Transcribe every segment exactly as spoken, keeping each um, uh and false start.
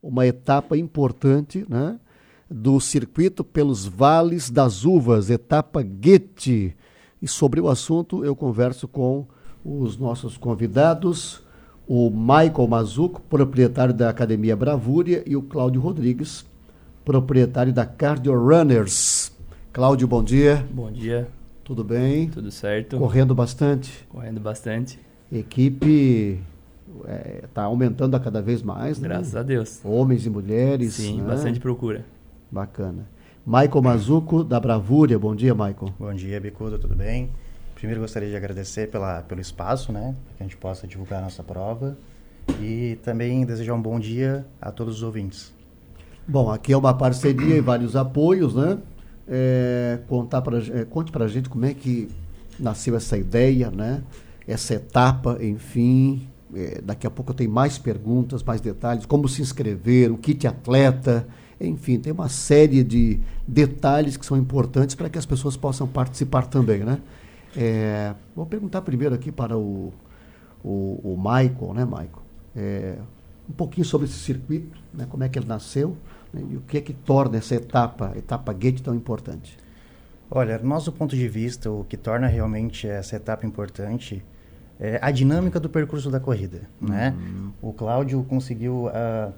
uma etapa importante, né, do circuito pelos Vales das Uvas, etapa Goethe. E sobre o assunto eu converso com os nossos convidados, o Michael Mazzuco, proprietário da Academia Bravúria, e o Cláudio Rodrigues, proprietário da Cardio Runners. Cláudio, bom dia. Bom dia. Tudo bem? Tudo certo. Correndo bastante? Correndo bastante. Equipe está é, aumentando a cada vez mais, né? Graças a Deus. Homens e mulheres. Sim, né? Bastante procura. Bacana. Michael Mazzuco, da Bravúria. Bom dia, Michael. Bom dia, Bicudo, tudo bem? Primeiro gostaria de agradecer pela, pelo espaço, né? Para que a gente possa divulgar a nossa prova. E também desejar um bom dia a todos os ouvintes. Bom, aqui é uma parceria e vários apoios, né? É, contar pra, é, conte pra gente como é que nasceu essa ideia, né? Essa etapa, enfim. É, daqui a pouco eu tenho mais perguntas, mais detalhes, como se inscrever, o kit atleta, enfim, tem uma série de detalhes que são importantes para que as pessoas possam participar também, né? É, vou perguntar primeiro aqui para o, o, o Michael, né, Michael? É, um pouquinho sobre esse circuito, né? Como é que ele nasceu, né? E o que é que torna essa etapa, etapa Goethe, tão importante? Olha, do nosso ponto de vista, o que torna realmente essa etapa importante é a dinâmica do percurso da corrida, uhum. né? O Cláudio conseguiu uh,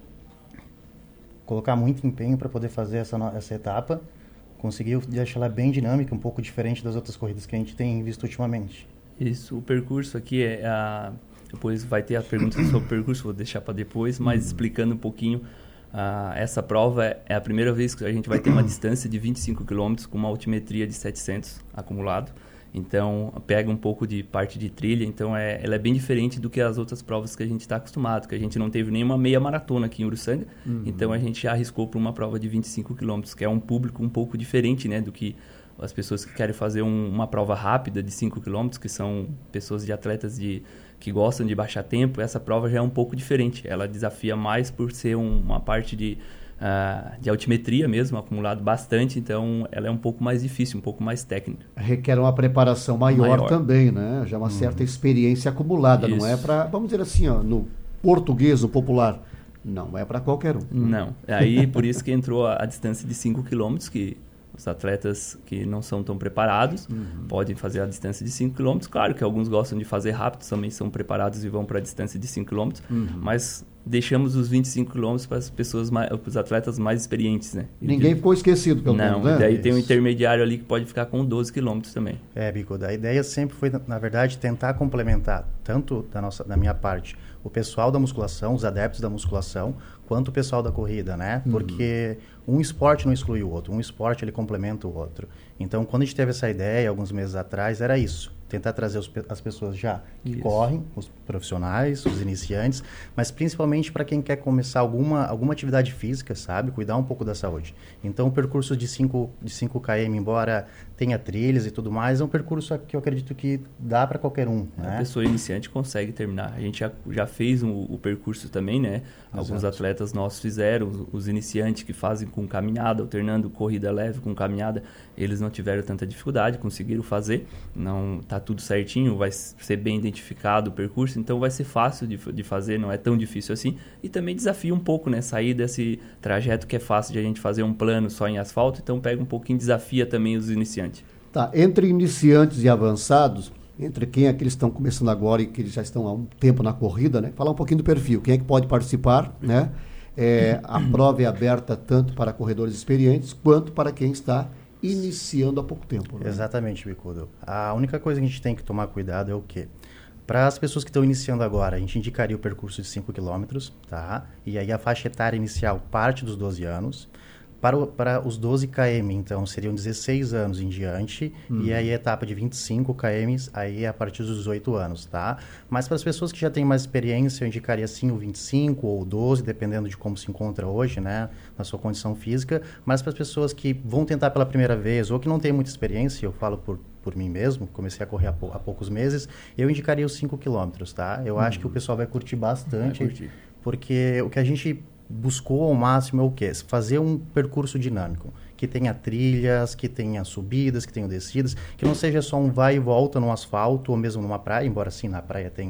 colocar muito empenho para poder fazer essa, essa etapa, conseguiu deixar ela bem dinâmica, um pouco diferente das outras corridas que a gente tem visto ultimamente. Isso, o percurso aqui é a... Depois vai ter a pergunta sobre o percurso, vou deixar para depois, mas uhum. explicando um pouquinho, uh, essa prova é, é a primeira vez que a gente vai ter uma distância de vinte e cinco quilômetros com uma altimetria de setecentos acumulado. Então, pega um pouco de parte de trilha, então é, ela é bem diferente do que as outras provas que a gente está acostumado, que a gente não teve nenhuma meia maratona aqui em Uruçanga, uhum. então a gente já arriscou para uma prova de vinte e cinco quilômetros, que é um público um pouco diferente, né, do que as pessoas que querem fazer um, uma prova rápida de cinco quilômetros, que são pessoas de atletas de, que gostam de baixar tempo. Essa prova já é um pouco diferente, ela desafia mais por ser um, uma parte de... Uh, de altimetria mesmo, acumulado bastante, então ela é um pouco mais difícil, um pouco mais técnica. Requer uma preparação maior, maior. também, né? Já uma hum. certa experiência acumulada, Isso. não é para, vamos dizer assim, ó, no português, no popular, não é para qualquer um. Não, aí por isso que entrou a, a distância de cinco quilômetros, que os atletas que não são tão preparados uhum. podem fazer a distância de cinco quilômetros. Claro que alguns gostam de fazer rápido, também são preparados e vão para a distância de cinco quilômetros, uhum. mas deixamos os vinte e cinco quilômetros para as pessoas, para os atletas mais experientes, né? Ninguém de... ficou esquecido, pelo menos, Não, né? daí Isso. tem um intermediário ali que pode ficar com doze quilômetros também. É, Bicudo, a ideia sempre foi, na verdade, tentar complementar, tanto da, nossa, da minha parte, o pessoal da musculação, os adeptos da musculação, quanto o pessoal da corrida, né? Uhum. Porque um esporte não exclui o outro, um esporte ele complementa o outro. Então, quando a gente teve essa ideia, alguns meses atrás, era isso. Tentar trazer os, as pessoas já que Isso. correm, os profissionais, os iniciantes, mas principalmente para quem quer começar alguma, alguma atividade física, sabe? Cuidar um pouco da saúde. Então, o percurso de cinco quilômetros, embora tenha trilhas e tudo mais, é um percurso que eu acredito que dá para qualquer um. Né? A pessoa iniciante consegue terminar. A gente já, já fez um, o percurso também, né? Exato. Alguns atletas nossos fizeram, os, os iniciantes que fazem com caminhada, alternando corrida leve com caminhada, eles não tiveram tanta dificuldade, conseguiram fazer. Não tá tudo certinho, vai ser bem identificado o percurso, então vai ser fácil de, de fazer, não é tão difícil assim. E também desafia um pouco, né? Sair desse trajeto que é fácil de a gente fazer um plano só em asfalto, então pega um pouquinho, desafia também os iniciantes. Tá, entre iniciantes e avançados, entre quem é que eles estão começando agora e que eles já estão há um tempo na corrida, né? Falar um pouquinho do perfil, quem é que pode participar, né? É, a prova é aberta tanto para corredores experientes quanto para quem está iniciando há pouco tempo. Né? Exatamente, Bicudo. A única coisa que a gente tem que tomar cuidado é o quê? Para as pessoas que estão iniciando agora, a gente indicaria o percurso de cinco quilômetros, tá? E aí a faixa etária inicial parte dos doze anos. Para, o, para os doze quilômetros, então, seriam dezesseis anos em diante, uhum. e aí a etapa de vinte e cinco quilômetros, aí é a partir dos dezoito anos, tá? Mas para as pessoas que já têm mais experiência, eu indicaria sim o vinte e cinco ou o doze, dependendo de como se encontra hoje, né, na sua condição física. Mas para as pessoas que vão tentar pela primeira vez ou que não têm muita experiência, eu falo por, por mim mesmo, comecei a correr há, pou, há poucos meses, eu indicaria os cinco quilômetros, tá? Eu uhum. acho que o pessoal vai curtir bastante, vai curtir. Porque o que a gente buscou ao máximo é o quê? Fazer um percurso dinâmico, que tenha trilhas, que tenha subidas, que tenha descidas, que não seja só um vai e volta no asfalto ou mesmo numa praia, embora sim, na praia tem,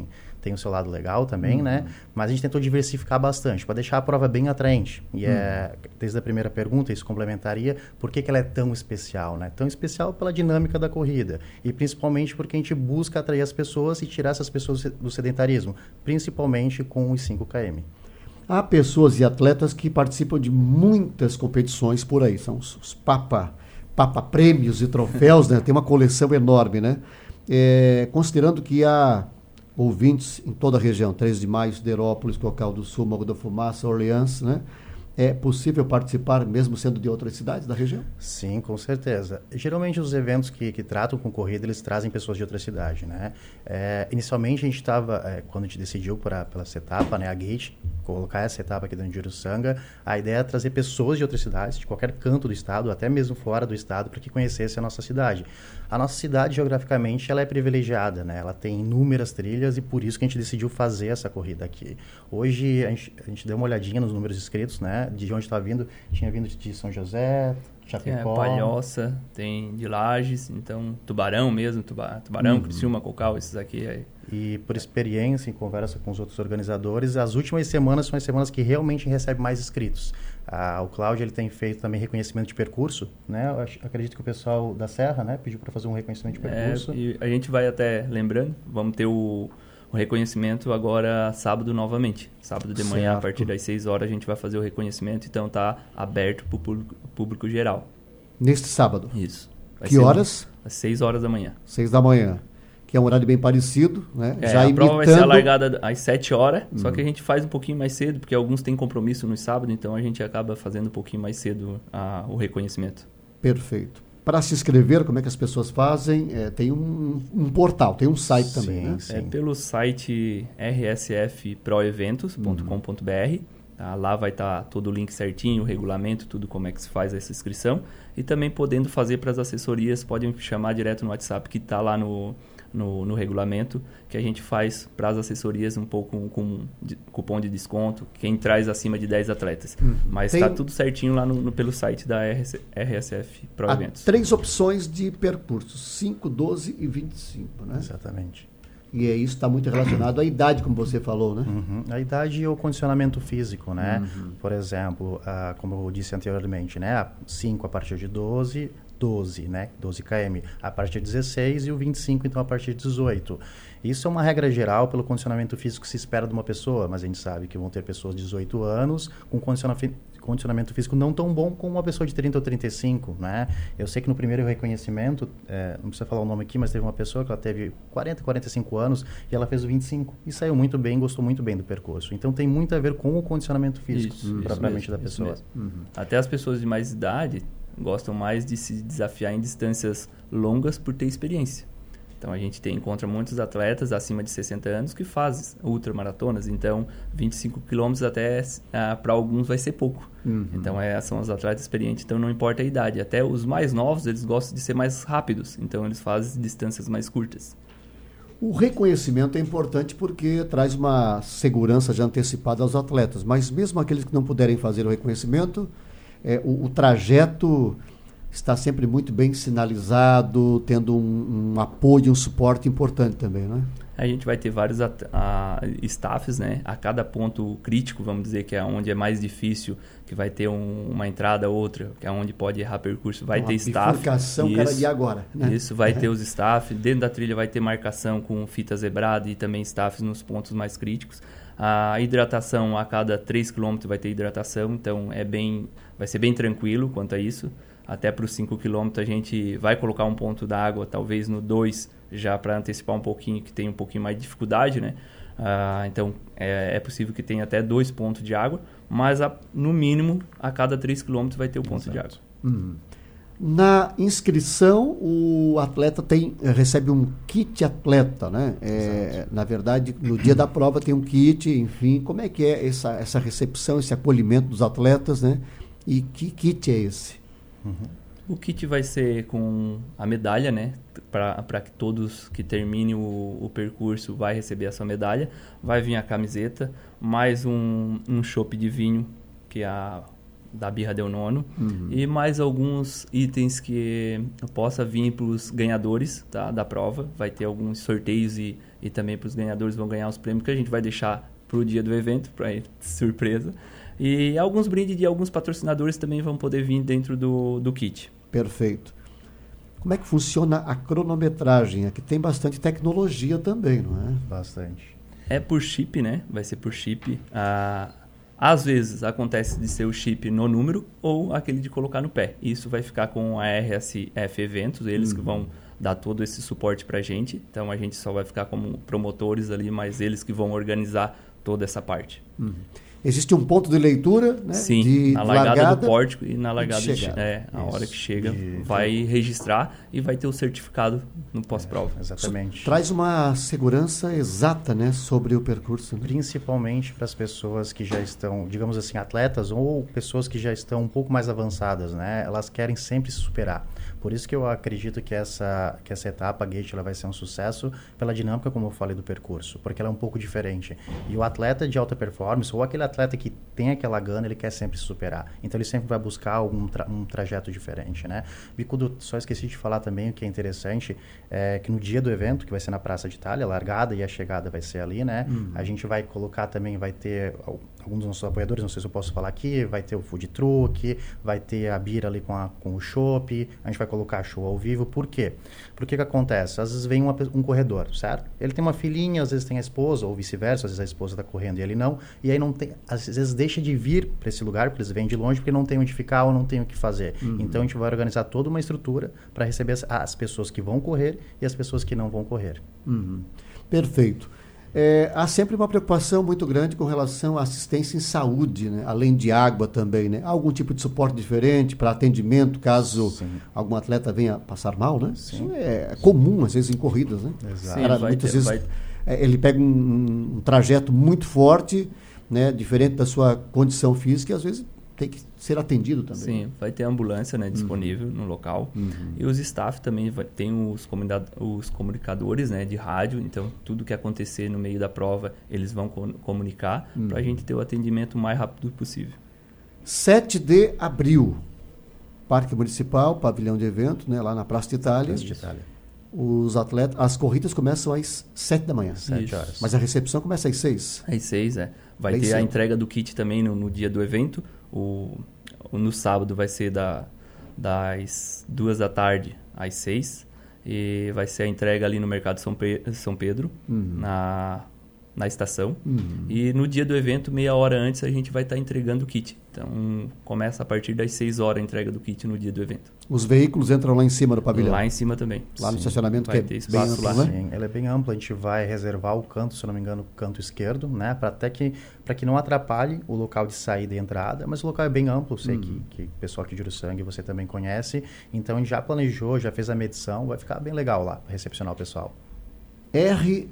tem o seu lado legal também, uhum. né? Mas a gente tentou diversificar bastante, para deixar a prova bem atraente. E uhum. é, desde a primeira pergunta, isso complementaria, por que, que ela é tão especial, né? Tão especial pela dinâmica da corrida. E principalmente porque a gente busca atrair as pessoas e tirar essas pessoas do sedentarismo, principalmente com os cinco quilômetros. Há pessoas e atletas que participam de muitas competições por aí, são os, os papa, papa prêmios e troféus, né? Tem uma coleção enorme, né? É, considerando que há ouvintes em toda a região, três de maio, Siderópolis, Cocal do Sul, Morro da Fumaça, Orleans, né? É possível participar mesmo sendo de outras cidades da região? Sim, com certeza. Geralmente os eventos que, que tratam com corrida, eles trazem pessoas de outra cidade, né? É, inicialmente a gente estava, é, quando a gente decidiu pra, pela essa etapa, né, a Gate, colocar essa etapa aqui dentro de Uruçanga, a ideia é trazer pessoas de outras cidades, de qualquer canto do estado, até mesmo fora do estado, para que conhecesse a nossa cidade. A nossa cidade, geograficamente, ela é privilegiada, né? Ela tem inúmeras trilhas e por isso que a gente decidiu fazer essa corrida aqui. Hoje, a gente, a gente deu uma olhadinha nos números inscritos, né? De onde está vindo. Tinha vindo de São José, Chapecó. É, Palhoça, tem de Lages, então Tubarão mesmo, tuba, Tubarão, uhum. Criciúma, Cocal, esses aqui. Aí. E por experiência, em conversa com os outros organizadores, as últimas semanas são as semanas que realmente recebem mais inscritos. Ah, o Cláudio ele tem feito também reconhecimento de percurso, né? Eu acredito que o pessoal da Serra, né, pediu para fazer um reconhecimento de percurso. É, e a gente vai até, lembrando, vamos ter o, o reconhecimento agora sábado novamente. Sábado de manhã, certo. A partir das seis horas, a gente vai fazer o reconhecimento, então está aberto para o público, público geral. Neste sábado? Isso. Vai que horas? Às seis horas da manhã. seis da manhã. Que é um horário bem parecido, né? É, Já a imitando... prova vai ser alargada às sete horas, hum. só que a gente faz um pouquinho mais cedo, porque alguns têm compromisso no sábado, então a gente acaba fazendo um pouquinho mais cedo a, o reconhecimento. Perfeito. Para se inscrever, como é que as pessoas fazem? É, tem um, um portal, tem um site sim, também, né? Sim. É pelo site r s f pro eventos ponto com ponto b r. Tá? Lá vai estar tá todo o link certinho, o regulamento, tudo como é que se faz essa inscrição. E também podendo fazer para as assessorias, podem chamar direto no WhatsApp que está lá no... No, no regulamento, que a gente faz para as assessorias um pouco com de, cupom de desconto, quem traz acima de dez atletas. Hum. Mas está tudo certinho lá no, no, pelo site da R S F Pro Há Eventos. Três opções de percursos, cinco, doze e vinte e cinco, né? Exatamente. E é isso está muito relacionado à idade, como você falou, né? Uhum. A idade e o condicionamento físico, né? Uhum. Por exemplo, uh, como eu disse anteriormente, né? cinco a partir de doze, doze, né? doze quilômetros a partir de dezesseis e o vinte e cinco, então, a partir de dezoito. Isso é uma regra geral pelo condicionamento físico que se espera de uma pessoa, mas a gente sabe que vão ter pessoas de dezoito anos com condicionamento condicionamento físico não tão bom como uma pessoa de trinta ou trinta e cinco, né? Eu sei que no primeiro reconhecimento, é, não precisa falar o nome aqui, mas teve uma pessoa que ela teve quarenta, quarenta e cinco anos e ela fez o vinte e cinco e saiu muito bem, gostou muito bem do percurso. Então tem muito a ver com o condicionamento físico, isso, propriamente isso mesmo, da pessoa. Uhum. Até as pessoas de mais idade gostam mais de se desafiar em distâncias longas por ter experiência. Então, a gente tem, encontra muitos atletas acima de sessenta anos que fazem ultramaratonas. Então, vinte e cinco quilômetros até ah, para alguns vai ser pouco. Uhum. Então, é, são os atletas experientes. Então, não importa a idade. Até os mais novos, eles gostam de ser mais rápidos. Então, eles fazem distâncias mais curtas. O reconhecimento é importante porque traz uma segurança já antecipada aos atletas. Mas mesmo aqueles que não puderem fazer o reconhecimento, é, o, o trajeto... está sempre muito bem sinalizado, tendo um, um apoio, um suporte importante também, não é? A gente vai ter vários at- a, staffs, né? A cada ponto crítico, vamos dizer, que é onde é mais difícil, que vai ter um, uma entrada ou outra, que é onde pode errar percurso, vai uma ter staff. Bifurcação, cara, e agora? Né? Isso, vai é. ter os staff. Dentro da trilha vai ter marcação com fita zebrada e também staffs nos pontos mais críticos. A hidratação, a cada três quilômetros vai ter hidratação, então é bem, vai ser bem tranquilo quanto a isso. Até para os cinco quilômetros a gente vai colocar um ponto d'água, talvez no dois, já para antecipar um pouquinho, que tem um pouquinho mais de dificuldade, né? Ah, então, é, é possível que tenha até dois pontos de água, mas a, no mínimo, a cada três quilômetros vai ter o ponto Exato. de água. Hum. Na inscrição, o atleta tem, recebe um kit atleta, né? É, na verdade, no dia da prova tem um kit, enfim. Como é que é essa, essa recepção, esse acolhimento dos atletas, né? E que kit é esse? Uhum. O kit vai ser com a medalha, né? Para que todos que terminem o, o percurso vai receber a sua medalha. Vai vir a camiseta, mais um, um chopp de vinho, que a, da Birra del Nono. Uhum. E mais alguns itens que possa vir para os ganhadores, tá, da prova. Vai ter alguns sorteios e, e também para os ganhadores vão ganhar os prêmios que a gente vai deixar para o dia do evento, para surpresa. E alguns brindes de alguns patrocinadores também vão poder vir dentro do, do kit. Perfeito. Como é que funciona a cronometragem? Aqui tem bastante tecnologia também, não é? Bastante. É por chip, né? Vai ser por chip. Ah, às vezes acontece de ser o chip no número ou aquele de colocar no pé. Isso vai ficar com a R S F Eventos, eles uhum. que vão dar todo esse suporte para a gente. Então a gente só vai ficar como promotores ali, mas eles que vão organizar toda essa parte. Uhum. Existe um ponto de leitura, né? Sim, de na largada, largada do pórtico e na largada de chegada. É, a Isso. hora que chega, E... vai registrar e vai ter o certificado no pós-prova. É, exatamente. Isso traz uma segurança exata, né, sobre o percurso. Né? Principalmente para as pessoas que já estão, digamos assim, atletas ou pessoas que já estão um pouco mais avançadas, né? Elas querem sempre se superar. Por isso que eu acredito que essa, que essa etapa, a Gate, ela vai ser um sucesso pela dinâmica, como eu falei, do percurso, porque ela é um pouco diferente. E o atleta de alta performance, ou aquele atleta que tem aquela gana, ele quer sempre se superar. Então, ele sempre vai buscar algum tra- um trajeto diferente, né? Bicudo, só esqueci de falar também o que é interessante, é que no dia do evento, que vai ser na Praça de Itália, a largada e a chegada vai ser ali, né? Uhum. A gente vai colocar também, vai ter alguns dos nossos apoiadores, não sei se eu posso falar aqui, vai ter o food truck, vai ter a bira ali com, a, com o chopp, a gente vai colocar show ao vivo. Por quê? Porque que acontece? Às vezes vem uma, um corredor, certo? Ele tem uma filhinha, às vezes tem a esposa, ou vice-versa, às vezes a esposa está correndo e ele não, e aí não tem, às vezes deixa de vir para esse lugar, porque eles vêm de longe, porque não tem onde ficar ou não tem o que fazer. Uhum. Então a gente vai organizar toda uma estrutura para receber as, as pessoas que vão correr e as pessoas que não vão correr. Uhum. Perfeito. É, há sempre uma preocupação muito grande com relação à assistência em saúde, né? Além de água também, né? Há algum tipo de suporte diferente para atendimento, caso Sim. algum atleta venha passar mal, né? Sim. Isso é comum, às vezes, em corridas, né? Exato. Sim, Cara, vai muitas ter, vezes vai... é, ele pega um, um trajeto muito forte, né? Diferente da sua condição física, e às vezes tem que ser atendido também. Sim, vai ter ambulância, né, disponível uhum. no local. Uhum. E os staff também vai, tem os, os comunicadores, né, de rádio. Então, tudo que acontecer no meio da prova, eles vão com, comunicar uhum. para a gente ter o atendimento o mais rápido possível. sete de abril, Parque Municipal, pavilhão de evento, né, lá na Praça de Itália. Praça de Itália. Os atletas, as corridas começam às sete da manhã. sete horas. Mas a recepção começa às seis. Às seis, é. Vai Bem ter cedo. a entrega do kit também no, no dia do evento. O, o, no sábado vai ser da, das duas da tarde às seis. E vai ser a entrega ali no Mercado São, Pe- São Pedro, uhum. na, na estação. Uhum. E no dia do evento, meia hora antes, a gente vai estar tá entregando o kit. Então, começa a partir das seis horas a entrega do kit no dia do evento. Os veículos entram lá em cima do pavilhão? Lá em cima também. Lá Sim. no estacionamento, vai que é ter bem espaço amplo, lá. né? Sim, ela é bem ampla. A gente vai reservar o canto, se eu não me engano, o canto esquerdo, né? Para até que, para que não atrapalhe o local de saída e entrada. Mas o local é bem amplo, sei uhum. que, que o pessoal aqui de Uruçanga você também conhece. Então, a gente já planejou, já fez a medição. Vai ficar bem legal lá, para recepcionar o pessoal. R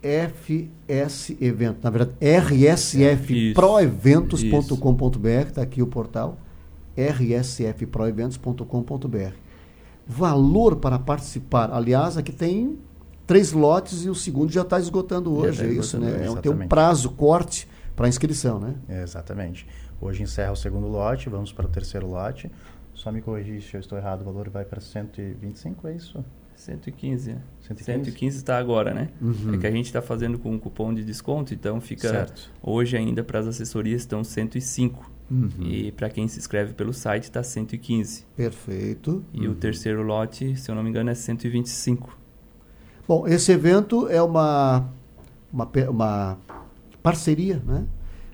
F S Evento, na verdade, R S F pro eventos ponto com ponto b r, está aqui o portal, R S F pro eventos ponto com ponto b r. Valor para participar, aliás, aqui tem três lotes e o segundo já está esgotando hoje, já tá é isso, né? Exatamente. Tem um prazo, corte para inscrição, né? É, exatamente. Hoje encerra o segundo lote, vamos para o terceiro lote. Só me corrigir se eu estou errado, o valor vai para cento e vinte e cinco, é isso? cento e quinze. cento e quinze? cento e quinze está agora, né? Uhum. É que a gente está fazendo com um cupom de desconto, então fica... Certo. Hoje ainda para as assessorias estão cento e cinco. Uhum. E para quem se inscreve pelo site está cento e quinze. Perfeito. E uhum. o terceiro lote, se eu não me engano, é cento e vinte e cinco. Bom, esse evento é uma, uma, uma parceria, né?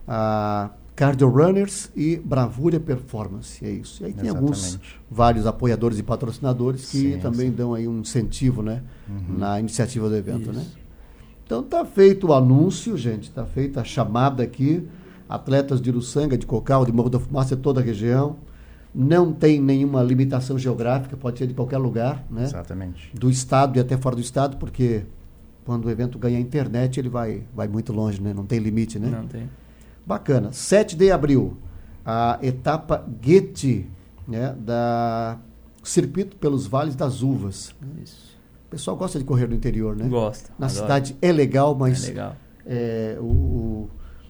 A Cardio Runners e Bravura Performance, é isso. E aí tem Exatamente. alguns, vários apoiadores e patrocinadores que sim, também sim. dão aí um incentivo, né? Uhum. Na iniciativa do evento, isso. né? Então tá feito o anúncio, gente, tá feita a chamada aqui. Atletas de Uruçanga, de Cocal, de Morro da Fumaça, de toda a região. Não tem nenhuma limitação geográfica, pode ser de qualquer lugar, né? Exatamente. Do estado e até fora do estado, porque quando o evento ganha internet, ele vai, vai muito longe, né? Não tem limite, né? Não tem. Bacana. sete de abril, a etapa Guete, né? Da Circuito pelos Vales das Uvas. Isso. O pessoal gosta de correr no interior, né? Gosta. Na adoro. cidade é legal, mas É legal. é, o,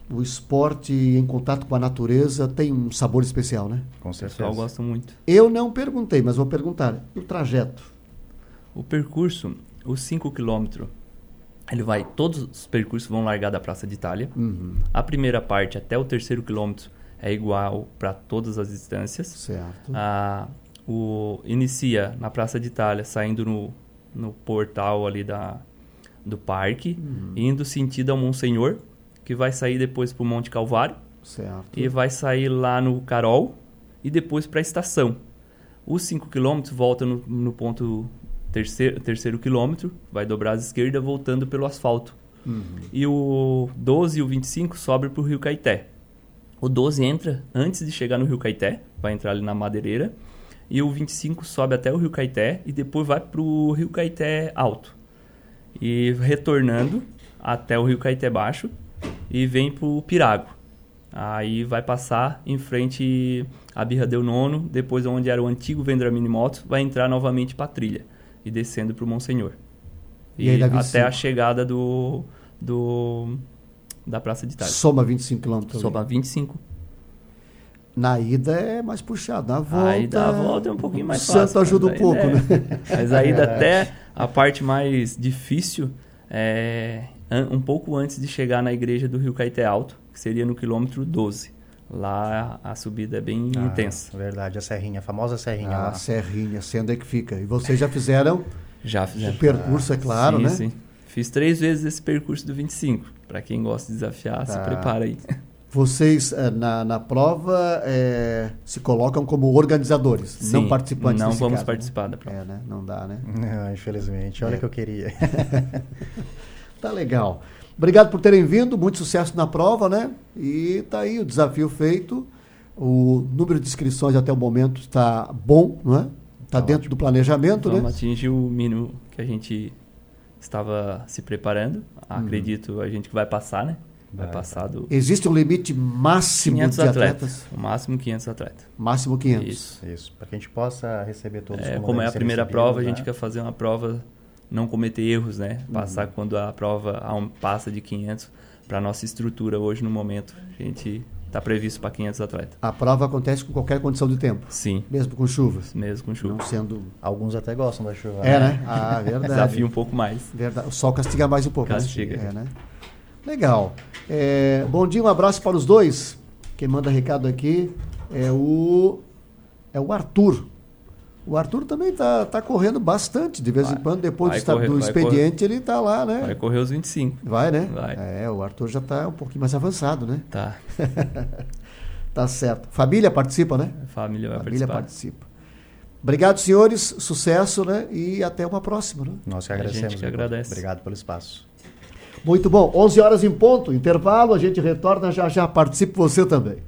o esporte em contato com a natureza tem um sabor especial, né? Com O certeza. pessoal gosta muito. Eu não perguntei, mas vou perguntar. E o trajeto? O percurso, os cinco quilômetros, ele vai, todos os percursos vão largar da Praça de Itália. Uhum. A primeira parte até o terceiro quilômetro é igual para todas as distâncias. Certo. Ah, o, inicia na Praça de Itália, saindo no, no portal ali da, do parque, Uhum. indo sentido ao Monsenhor, que vai sair depois para o Monte Calvário, Certo. e vai sair lá no Carol, e depois para a estação. Os cinco quilômetros volta no, no ponto terceiro, terceiro quilômetro, vai dobrar à esquerda, voltando pelo asfalto. Uhum. E o doze e o vinte e cinco sobe para o Rio Caeté. O doze entra antes de chegar no Rio Caeté, vai entrar ali na Madeireira, e o vinte e cinco sobe até o Rio Caeté e depois vai para o Rio Caeté Alto. E retornando até o Rio Caeté Baixo e vem para o Pirago. Aí vai passar em frente à Birra del Nono, depois onde era o antigo Vendramini Motos, vai entrar novamente para a trilha e descendo para o Monsenhor. E E, aí dá vinte e até cinco. a chegada do, do, da Praça de Itália. Soma vinte e cinco quilômetros. Soma vinte e cinco. Na ida é mais puxado. Na volta. Aí da volta é um pouquinho mais o fácil. santo ajuda um mas pouco, ainda né? é- Mas a ida até a parte mais difícil é an- um pouco antes de chegar na igreja do Rio Caeté Alto, que seria no quilômetro doze. Lá a subida é bem Ah, intensa. Verdade, a serrinha, a famosa serrinha Ah, lá. Serrinha, sendo é que fica. E vocês já fizeram Já o fizemos. percurso, é claro, sim, né? Sim. Fiz três vezes esse percurso do vinte e cinco. Para quem gosta de desafiar, se Tá. prepara aí. Vocês, eh, na, na prova, eh, se colocam como organizadores, Sim, não participantes. não nesse vamos caso, participar né? da prova. É, né? Não dá, né? Não, infelizmente, olha É. que eu queria. Tá legal. Obrigado por terem vindo, muito sucesso na prova, né? E tá aí o desafio feito. O número de inscrições até o momento está bom, não é? Está Tá dentro ótimo. do planejamento, Vamos né? atingir o mínimo que a gente estava se preparando. Acredito a gente que vai passar, né? Vai, Vai, passar do Existe um limite máximo quinhentos de atletas? atletas. O máximo quinhentos atletas. Máximo quinhentos. Isso. Isso, para que a gente possa receber todos É, como como é devem a ser primeira recebidos, prova, a né? gente quer fazer uma prova, não cometer erros, né? Passar quando a prova a um- passa de quinhentos para nossa estrutura hoje no momento. A gente está previsto para quinhentos atletas. A prova acontece com qualquer condição de tempo, Sim, mesmo com chuvas. mesmo com chuva. Não sendo. Alguns até gostam da chuva. É, né? Ah, verdade. Desafio um pouco mais. Verdade. O sol castiga mais um pouco. Castiga. Né? É, né? Legal. É, bom dia, um abraço para os dois. Quem manda recado aqui é o é o Arthur. O Arthur também tá, tá correndo bastante de vez em Vai. quando. Depois Vai do, esta- correr, do vai expediente, ele tá lá, né? Vai correr os vinte e cinco. Vai, né? Vai. É, o Arthur já tá um pouquinho mais avançado, né? Tá. Tá certo. Família participa, né? A família vai Família participar. participa. Obrigado, senhores. Sucesso, né? E até uma próxima, né? Nós que A gente agradecemos. que Igor. agradece. Obrigado pelo espaço. Muito bom. onze horas em ponto, intervalo, a gente retorna já já. Participe você também.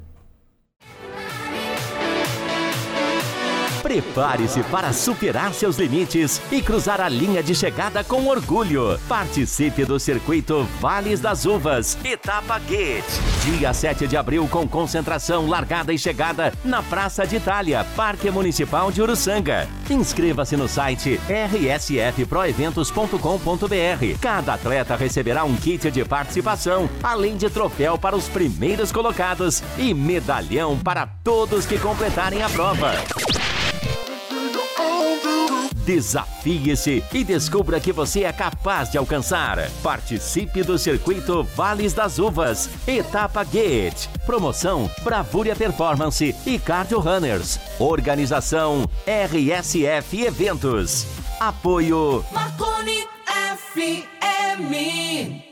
Prepare-se para superar seus limites e cruzar a linha de chegada com orgulho. Participe do circuito Vales das Uvas, etapa Gate. Dia sete de abril com concentração, largada e chegada na Praça de Itália, Parque Municipal de Uruçanga. Inscreva-se no site r s f pro eventos ponto com ponto b r. Cada atleta receberá um kit de participação, além de troféu para os primeiros colocados e medalhão para todos que completarem a prova. Desafie-se e descubra que você é capaz de alcançar. Participe do circuito Vales das Uvas, etapa Gate. Promoção Bravúria Performance e Cardio Runners. Organização R S F Eventos. Apoio Marconi F M.